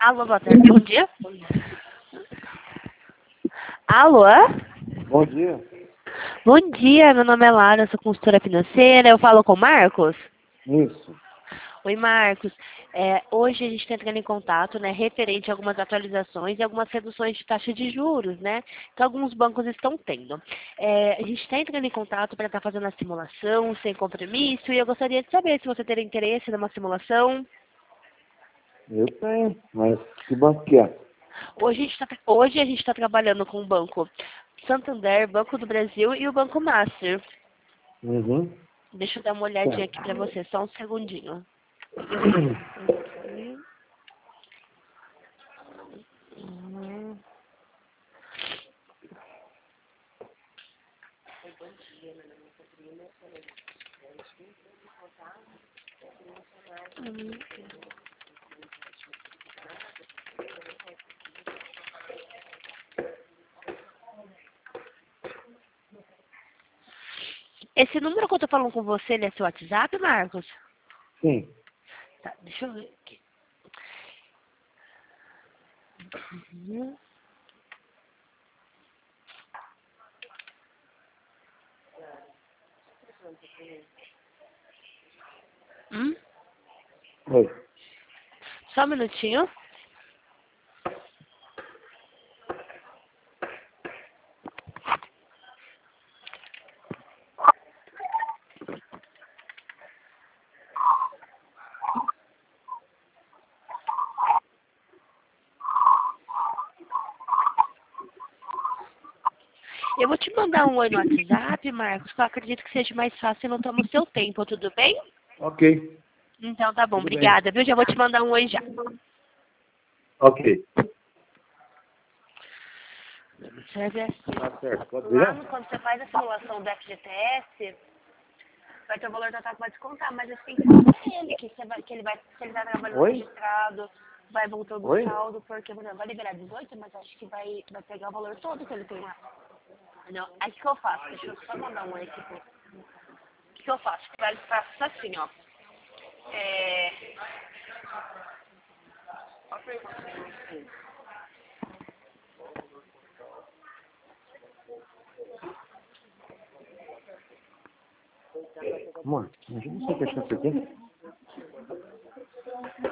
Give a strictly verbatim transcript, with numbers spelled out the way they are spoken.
Alô, boa tarde, bom dia. Alô? Bom dia. Bom dia, meu nome é Lara, sou consultora financeira, eu falo com o Marcos? Isso. Oi, Marcos. É, hoje a gente está entrando em contato, né, referente a algumas atualizações e algumas reduções de taxa de juros, né, que alguns bancos estão tendo. É, a gente está entrando em contato para estar fazendo a simulação sem compromisso e eu gostaria de saber se você teria interesse numa simulação. Eu tenho, mas que banco que é? Hoje a gente está hoje a gente está trabalhando com o Banco Santander, Banco do Brasil e o Banco Master. Uhum. Deixa eu dar uma Tá. olhadinha aqui para você, só um segundinho. Uhum. Uhum. Esse número que eu tô falando com você, ele é seu WhatsApp, Marcos? Sim. Tá, deixa eu ver aqui. Uhum. Hum? Oi. Só um minutinho. Eu vou te mandar um oi no WhatsApp, Marcos, que eu acredito que seja mais fácil e não toma o seu tempo, tudo bem? Ok. Então tá bom, Tudo bem. obrigada, viu? Já vou te mandar um oi já. Ok. Você vai ver assim, Tá certo. Pode ó. Lá virar? no, quando você faz a simulação do F G T S, vai ter o valor total que vai descontar, mas você tem que falar pra ele que, você vai, que ele vai, se ele vai trabalhando Oi? registrado, vai voltando o Oi? saldo, porque, por exemplo, vai liberar dezoito, mas acho que vai, vai pegar o valor todo que ele tem lá. Não, aí o que que eu faço? Deixa eu só mandar um oi aqui. pro- O que que eu faço? Eu faço assim, ó. É... Amor, imagina você fechar isso aqui.